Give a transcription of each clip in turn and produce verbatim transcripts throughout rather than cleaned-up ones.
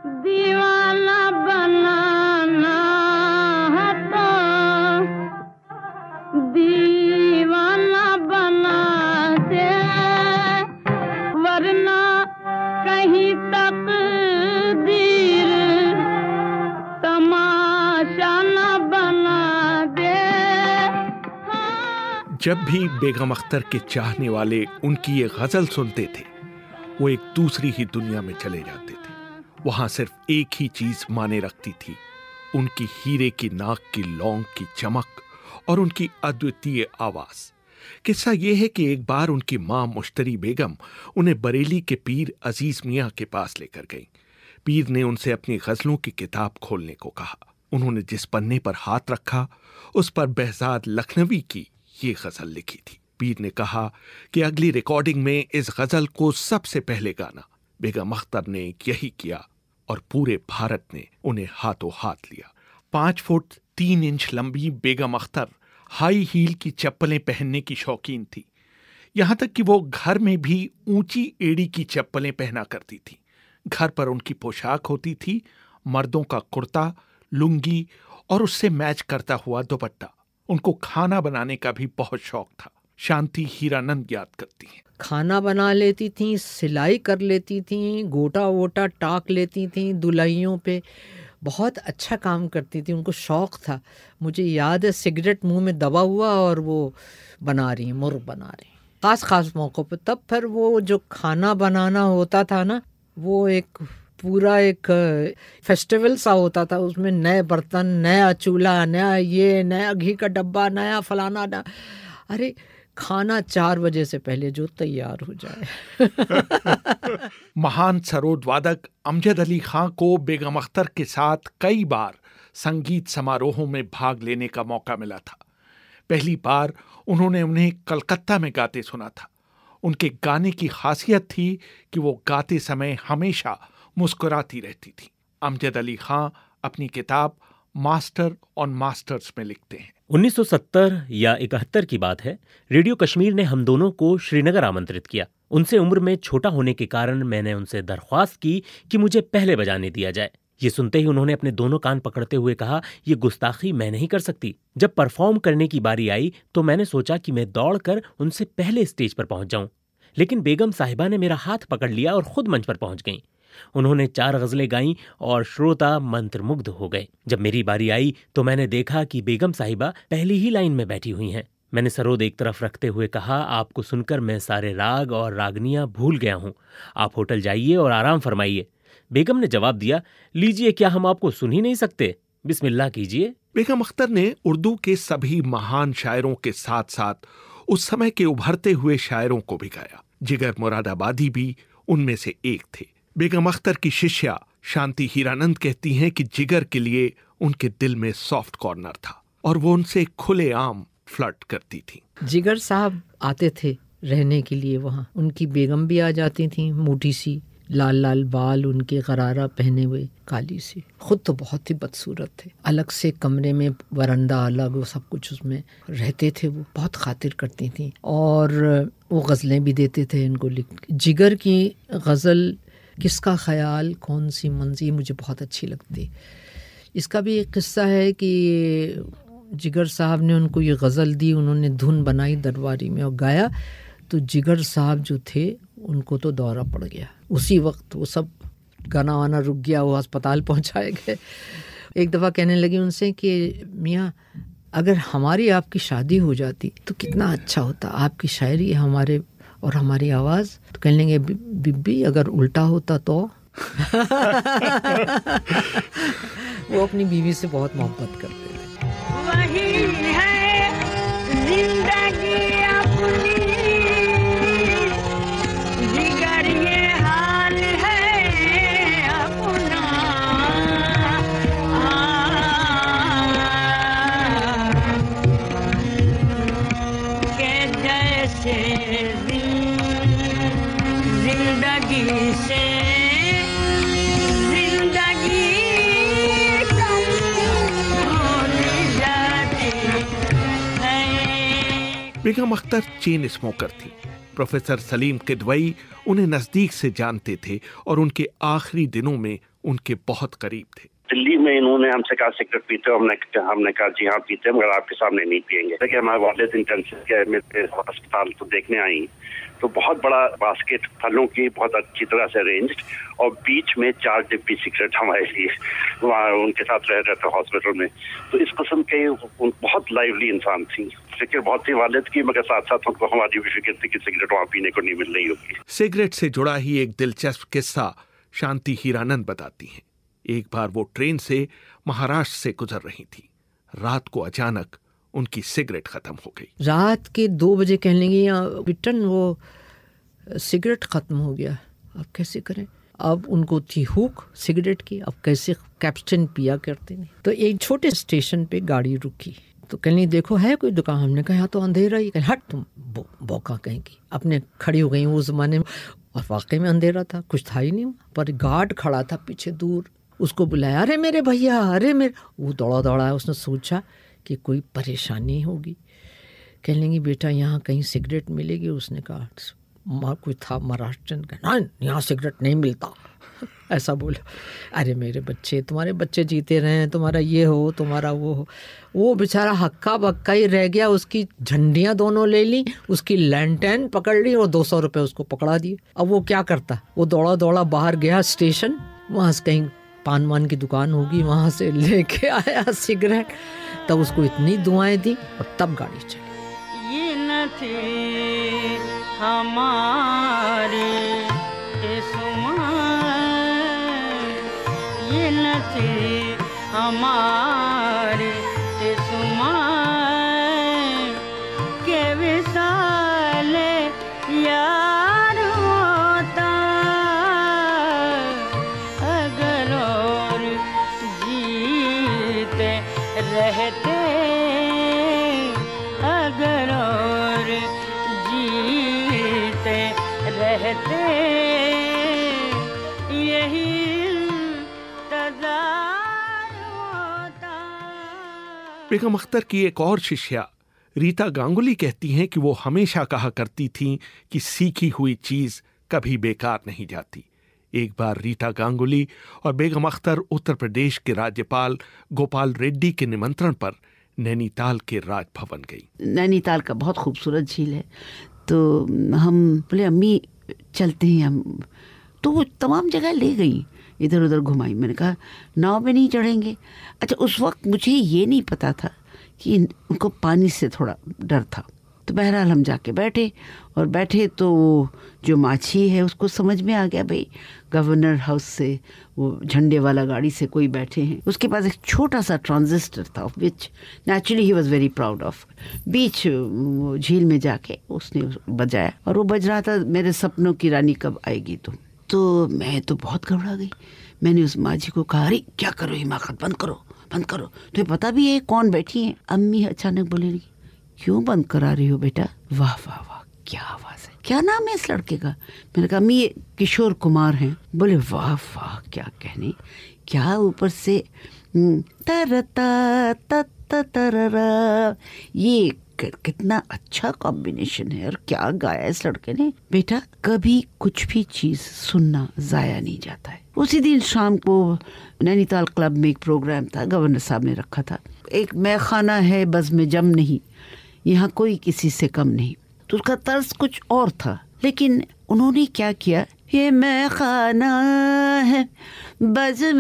दीवाना बनाना है तो दीवाना बना दे, वरना कहीं तक दीर तमाशा न बना दे। जब भी बेगम अख्तर के चाहने वाले उनकी ये गजल सुनते थे, वो एक दूसरी ही दुनिया में चले जाते थे। वहां सिर्फ एक ही चीज माने रखती थी, उनकी हीरे की नाक की लौंग की चमक और उनकी अद्वितीय आवाज। किस्सा यह है कि एक बार उनकी मां मुश्तरी बेगम उन्हें बरेली के पीर अजीज मियां के पास लेकर गई। पीर ने उनसे अपनी गजलों की किताब खोलने को कहा। उन्होंने जिस पन्ने पर हाथ रखा, उस पर behzad लखनवी की ये गजल लिखी थी। पीर ने कहा कि अगली रिकॉर्डिंग में इस गजल को सबसे पहले गाना। बेगम अख्तर ने यही किया और पूरे भारत ने उन्हें हाथों हाथ लिया। पांच फुट तीन इंच लंबी बेगम अख्तर हाई हील की चप्पलें पहनने की शौकीन थी। यहां तक कि वो घर में भी ऊंची एड़ी की चप्पलें पहना करती थी। घर पर उनकी पोशाक होती थी मर्दों का कुर्ता, लुंगी और उससे मैच करता हुआ दुपट्टा। उनको खाना बनाने का भी बहुत शौक था। शांति हीरानंद याद करती हैं। खाना बना लेती थी, सिलाई कर लेती थी, गोटा वोटा टाक लेती थी, दुल्हनियों पे बहुत अच्छा काम करती थी। उनको शौक था। मुझे याद है सिगरेट मुंह में दबा हुआ और वो बना रही, मुर्ग बना रही खास खास मौक़ों पे। तब फिर वो जो खाना बनाना होता था ना, वो एक पूरा एक फेस्टिवल सा होता था। उसमें नए बर्तन, नया चूल्हा, नया ये, नया घी का डब्बा, नया फलाना ना। अरे खाना चार बजे से पहले जो तैयार हो जाए। महान सरोद वादक अमजद अली खां को बेगम अख्तर के साथ कई बार संगीत समारोहों में भाग लेने का मौका मिला था। पहली बार उन्होंने उन्हें कलकत्ता में गाते सुना था। उनके गाने की खासियत थी कि वो गाते समय हमेशा मुस्कुराती रहती थी। अमजद अली खां अपनी किताब मास्टर ऑन मास्टर्स में लिखते हैं, उन्नीस सौ सत्तर या इकहत्तर की बात है। रेडियो कश्मीर ने हम दोनों को श्रीनगर आमंत्रित किया। उनसे उम्र में छोटा होने के कारण मैंने उनसे दरख्वास्त की कि मुझे पहले बजाने दिया जाए। ये सुनते ही उन्होंने अपने दोनों कान पकड़ते हुए कहा, ये गुस्ताखी मैं नहीं कर सकती। जब परफॉर्म करने की बारी आई तो मैंने सोचा कि मैं दौड़कर उनसे पहले स्टेज पर पहुंच जाऊं, लेकिन बेगम साहिबा ने मेरा हाथ पकड़ लिया और खुद मंच पर पहुंच गईं। उन्होंने चार गजलें गाईं और श्रोता मंत्रमुग्ध हो गए। जब मेरी बारी आई तो मैंने देखा कि बेगम साहिबा पहली ही लाइन में बैठी हुई हैं। मैंने सरोद एक तरफ रखते हुए कहा, आपको सुनकर मैं सारे राग और रागनियां भूल गया हूं। आप होटल जाइए और आराम फरमाइए। बेगम ने जवाब दिया, लीजिए, क्या हम आपको सुन ही नहीं सकते? बिस्मिल्लाह कीजिए। बेगम अख्तर ने उर्दू के सभी महान शायरों के साथ साथ उस समय के उभरते हुए शायरों को भी गाया। जिगर मुरादाबादी भी उनमें से एक थे। बेगम अख्तर की शिष्या शांति हीरानंद कहती हैं कि जिगर के लिए उनके दिल में सॉफ्ट कॉर्नर था और वो उनसे खुलेआम फ्लर्ट करती थी। जिगर साहब आते थे रहने के लिए वहाँ। उनकी बेगम भी आ जाती थी, मोटी सी, लाल लाल बाल उनके, गरारा पहने हुए, काली सी। खुद तो बहुत ही बदसूरत थे। अलग से कमरे में वरांडा अलग, वो सब कुछ उसमें रहते थे। वो बहुत खातिर करती थी और वो गज़लें भी देते थे इनको लिख। जिगर की गज़ल किसका ख्याल कौन सी मंजी मुझे बहुत अच्छी लगती। इसका भी एक किस्सा है कि जिगर साहब ने उनको ये गज़ल दी, उन्होंने धुन बनाई दरबारी में और गाया, तो जिगर साहब जो थे उनको तो दौरा पड़ गया। उसी वक्त वो सब गाना वाना रुक गया, वो अस्पताल पहुंचाए गए। एक दफ़ा कहने लगी उनसे कि मियाँ, अगर हमारी आपकी शादी हो जाती तो कितना अच्छा होता, आपकी शायरी हमारे और हमारी आवाज़। तो कहने लगे, बिब्बी अगर उल्टा होता तो। वो अपनी बीवी से बहुत मोहब्बत करते थे। वही है जिंदगी अपनी, जिगर ये हाल है अपना। के जैसे जिंदगी से जिंदगी कम होती जाती है। बेगम अख्तर चेन स्मोकर थी। प्रोफेसर सलीम किदवई उन्हें नजदीक से जानते थे और उनके आखिरी दिनों में उनके बहुत करीब थे। दिल्ली में इन्होंने हमसे कहा सिगरेट पीते हो, हमने हमने कहा जी हाँ पीते हैं, मगर आपके सामने नहीं पियेंगे। देखिए हमारे वालिद इंटेंसिव केयर में अस्पताल तो देखने आई, तो बहुत बड़ा बास्केट फलों की बहुत अच्छी तरह से अरेंज्ड, और बीच में चार डिब्बी सिगरेट हमारे लिए वहाँ उनके साथ रह रहे थे हॉस्पिटल में। तो इस किस्म के बहुत लाइवली इंसान थी, फिक्र बहुत थी वालिद की, मगर साथ साथ उनको हमारी भी फिक्र थी कि सिगरेट वहाँ पीने को नहीं मिल रही होगी। सिगरेट से जुड़ा ही एक दिलचस्प किस्सा शांति हीरानंद बताती हैं। एक बार वो ट्रेन से महाराष्ट्र से गुजर रही थी। रात को अचानक उनकी सिगरेट खत्म हो गई। रात के दो बजे कहने लगी, या बिटन वो सिगरेट खत्म हो गया, अब कैसे करें। अब उनको थी हुक सिगरेट की, अब कैसे कैप्टन पिया करते नहीं। तो एक छोटे स्टेशन पे गाड़ी रुकी, तो कहने देखो है कोई दुकान। हमने कहा यहाँ तो अंधेरा ही। कहीं हट तुम बो, बौका कहेंगी। अपने खड़ी हो गई उस जमाने में, और वाकई में अंधेरा था, कुछ था ही नहीं। पर गार्ड खड़ा था पीछे दूर, उसको बुलाया, अरे मेरे भैया, अरे मेरे। वो दौड़ा दौड़ा है, उसने सोचा कि कोई परेशानी होगी। कह लेंगी बेटा यहाँ कहीं सिगरेट मिलेगी। उसने कहा माँ कोई था महाराष्ट्रन का, ना यहाँ सिगरेट नहीं मिलता ऐसा बोला। अरे मेरे बच्चे, तुम्हारे बच्चे जीते रहे, तुम्हारा ये हो तुम्हारा वो हो। वो बेचारा हक्का बक्का ही रह गया। उसकी झंडियाँ दोनों ले ली, उसकी लैंटेन पकड़ ली और दो सौ रुपये उसको पकड़ा दिए। अब वो क्या करता, वो दौड़ा दौड़ा बाहर गया स्टेशन, वहाँ से कहीं पान मान की दुकान होगी, वहाँ से लेके आया सिगरेट। तब उसको इतनी दुआएं दी और तब गाड़ी चली। ये न थी हमारी किस्मत, ये न थी हमारी किस्मत के विशाल यार होता, अगर और जीते रहते, अगर और जीते रहते, यही इंतजार होता। बेगम अख्तर की एक और शिष्या रीता गांगुली कहती हैं कि वो हमेशा कहा करती थीं कि सीखी हुई चीज कभी बेकार नहीं जाती। एक बार रीता गांगुली और बेगम अख्तर उत्तर प्रदेश के राज्यपाल गोपाल रेड्डी के निमंत्रण पर नैनीताल के राजभवन गई। नैनीताल का बहुत खूबसूरत झील है, तो हम बोले अम्मी चलते हैं हम। तो वो तमाम जगह ले गई, इधर उधर घुमाई। मैंने कहा नाव में नहीं चढ़ेंगे। अच्छा, उस वक्त मुझे ये नहीं पता था कि उनको पानी से थोड़ा डर था। तो बहरहाल हम जाके बैठे, और बैठे तो जो माछी है उसको समझ में आ गया भाई गवर्नर हाउस से वो झंडे वाला गाड़ी से कोई बैठे हैं। उसके पास एक छोटा सा ट्रांजिस्टर था, which naturally he was very proud of. बीच झील में जाके उसने बजाया, और वो बज रहा था मेरे सपनों की रानी कब आएगी तुम। तो मैं तो बहुत घबरा गई। मैंने उस माझी को कहा, अरे क्या करो हिमाकत, बंद करो बंद करो, तुम्हें पता भी है कौन बैठी है। अम्मी अचानक बोले, क्यों बंद करा रही हो बेटा। वाह वाह वाह, क्या आवाज है, क्या नाम है इस लड़के का। मैंने कहा अम्मी किशोर कुमार हैं। बोले वाह वाह, क्या कहने, क्या ऊपर से तरता तत तररा, ये कितना अच्छा कॉम्बिनेशन है, और क्या गाया इस लड़के ने। बेटा कभी कुछ भी चीज सुनना जाया नहीं जाता है। उसी दिन शाम को नैनीताल क्लब में एक प्रोग्राम था, गवर्नर साहब ने रखा था। एक मैं खाना है बज़्म जम नहीं, यहाँ कोई किसी से कम नहीं। तो उसका तर्ज कुछ और था, लेकिन उन्होंने क्या किया, ये मैं खाना है बज़्म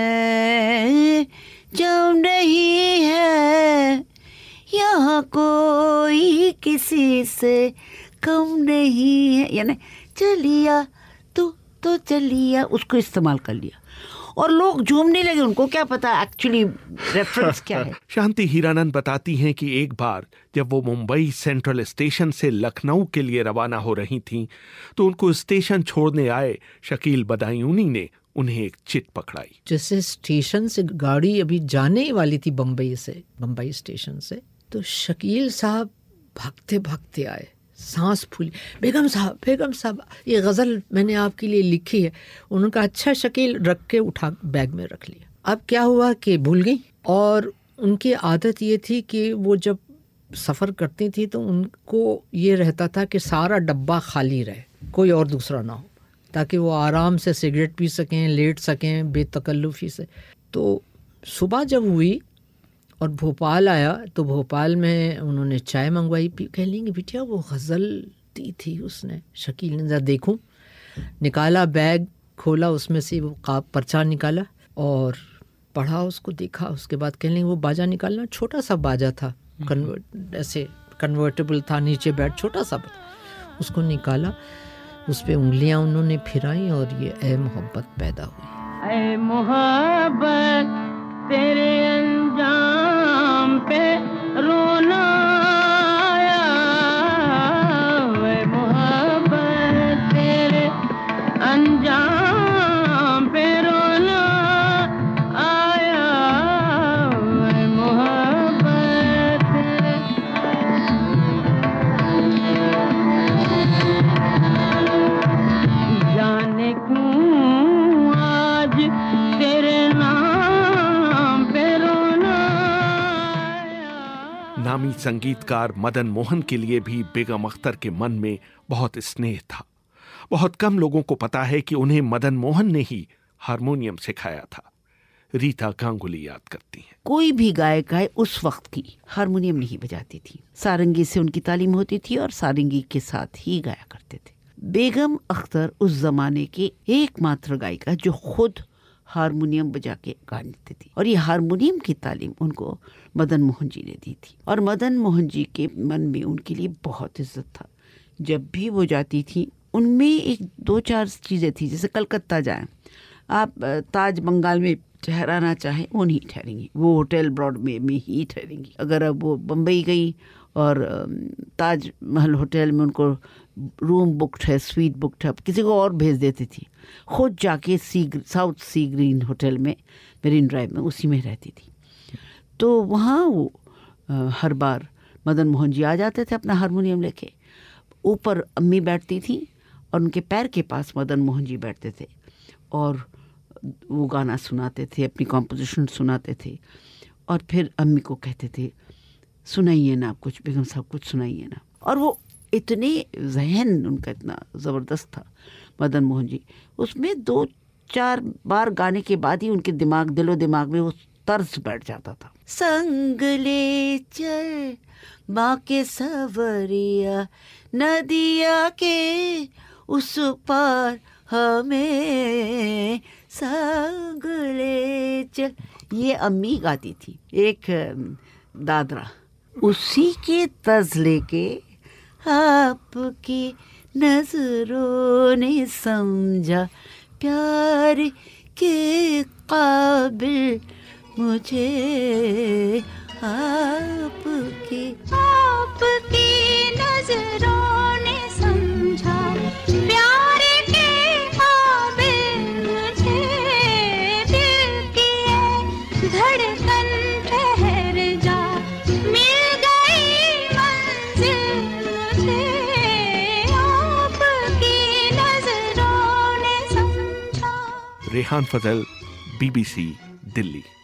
जम नहीं है, यहाँ कोई किसी से कम नहीं है, यानी चलिया तू तो चलिया, उसको इस्तेमाल कर लिया और लोग झूमने लगे। उनको क्या पता एक्चुअली रेफरेंस क्या है। शांति हीरानंद बताती हैं कि एक बार जब वो मुंबई सेंट्रल स्टेशन से लखनऊ के लिए रवाना हो रही थीं, तो उनको स्टेशन छोड़ने आए शकील बदायूनी ने उन्हें एक चिट पकड़ाई। जैसे स्टेशन से गाड़ी अभी जाने वाली थी बम्बई से, बम्बई स्टेशन से, तो शकील साहब भागते भागते आए, सांस फूली, बेगम साहब बेगम साहब ये गज़ल मैंने आपके लिए लिखी है। उन्होंने कहा अच्छा शकील, रख के उठा बैग में रख लिया। अब क्या हुआ कि भूल गई, और उनकी आदत ये थी कि वो जब सफ़र करती थी तो उनको ये रहता था कि सारा डब्बा खाली रहे, कोई और दूसरा ना हो। ताकि वो आराम से सिगरेट पी सकें, लेट सकें बेतकल्लुफ़ी से। तो सुबह जब हुई और भोपाल आया तो भोपाल में उन्होंने चाय मंगवाई, पी। कह लेंगे बिटिया वो गज़ल दी थी उसने। शकील ने जरा देखूं, निकाला बैग, खोला, उसमें से वो का पर्चा निकाला और पढ़ा, उसको देखा। उसके बाद कह लेंगे वो बाजा निकालना, छोटा सा बाजा था, कन्वर्ट ऐसे कन्वर्टेबल था, नीचे बैठ छोटा सा, उसको निकाला, उस पे उंगलियां उन्होंने फिराई और ये ए मोहब्बत पैदा हुई। ऐ मोहब्बत तेरे अंजाम पे रोना आया, ऐ मोहब्बत तेरे अंजाम पे रोना आया, ऐ मोहब्बत तेरे। जाने क्यों आज तेरे नाम पे रोना आया। नामी संगीतकार मदन मोहन के लिए भी बेगम अख्तर के मन में बहुत स्नेह था। बहुत कम लोगों को पता है कि उन्हें मदन मोहन ने ही हारमोनियम सिखाया था। रीता गांगुली याद करती हैं। कोई भी गायक आए उस वक्त की हारमोनियम नहीं बजाती थी, सारंगी से उनकी तालीम होती थी और सारंगी के साथ ही गाया करते थे। बेगम अख्तर उस जमाने के एकमात्र गायिका जो खुद हारमोनियम बजा के गाती थी, और ये हारमोनियम की तालीम उनको मदन मोहन जी ने दी थी। और मदन मोहन जी के मन में उनके लिए बहुत इज्जत था। जब भी वो जाती थी उनमें एक दो चार चीज़ें थी, जैसे कलकत्ता जाएं, आप ताज बंगाल में ठहराना चाहें वो नहीं ठहरेंगी, वो होटल ब्रॉडवे में ही ठहरेंगी। अगर अब वो बम्बई गई और ताज महल होटल में उनको रूम बुकड है, स्वीट बुकड है, किसी को और भेज देती थी। खुद जाके sea south sea green hotel में मेरीन ड्राइव में उसी में रहती थी। तो वहाँ वो आ, हर बार मदन मोहन जी आ जाते थे अपना हारमोनियम लेके। ऊपर अम्मी बैठती थी और उनके पैर के पास मदन मोहन जी बैठते थे और वो गाना सुनाते थे, अपनी कॉम्पोजिशन सुनाते थे। और फिर अम्मी को कहते थे सुनाइए ना कुछ, बेगम साहब कुछ सुनाइए ना। और वो इतने जहन उनका इतना ज़बरदस्त था मदन मोहन जी, उसमें दो चार बार गाने के बाद ही उनके दिमाग दिलो दिमाग में वो तर्ज बैठ जाता था। संग ले चल माँ के सवरिया, नदिया के उस पार हमें संग ले चल, ये अम्मी गाती थी। एक दादरा उसी के तर्ज लेके आपकी नजरों ने समझा प्यार के काबिल मुझे आपकी आपकी नजरों ने समझा प्यार के काबिल मुझे, दिल की है धड़कन ठहर जा, मिल गई मंजिल मुझे, आपकी नजरों ने समझा। रेहान फजल, बीबीसी दिल्ली।